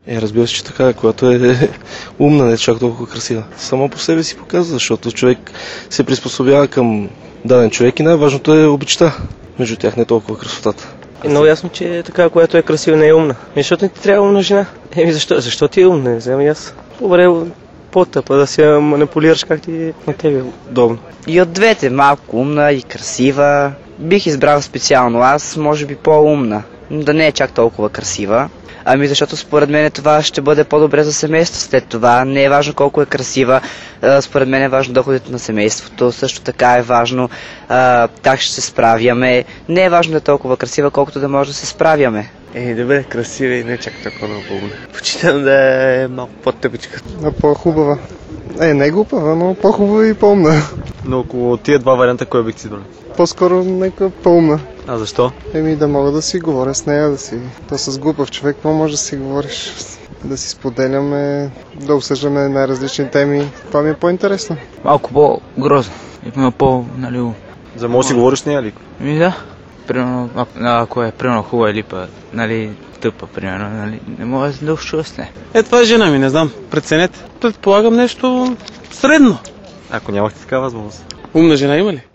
Разбира се, че така, когато е умна, не чак толкова красива. Само по себе си показва, защото човек се приспособява към даден човек и най-важното е обичта между тях, не толкова красотата. Много ясно, че така, която е красива, не е умна. Защото не ти трябва умна жена. Защо? Защо ти е умна? Не знам и аз. Добре, по-тъпа да се манипулираш как ти на тебе удобно. И от двете, малко умна и красива. Бих избрал специално аз, може би по-умна, но да не е чак толкова красива. Защото според мен това ще бъде по-добре за семейството след това. Не е важно колко е красива, според мен е важно доходите на семейството. Също така е важно как ще се справяме. Не е важно да е толкова красива, колкото да може да се справяме. Добре, красива и не чак толкова много умна. Почитам да е малко по-тъпичка. По-хубава. Не е глупава, но по-хубава и по-умна. Но около тия два варианта, кой бих си избрал? По-скоро нека по-умна. А защо? Да мога да си говоря с нея, То с глупав човек, какво може да си говориш? Да си споделяме, да обсъждаме най-различни теми. Това ми е по-интересно. Малко по-грозно. За може да си говориш с нея ли? Да. Примерно, ако е примерно хубава или тъпа, примерно, не може да общува с нея. Това е жена ми, не знам. Преценете. Предполагам нещо средно. Ако нямахте такава възможност. Умна жена има ли?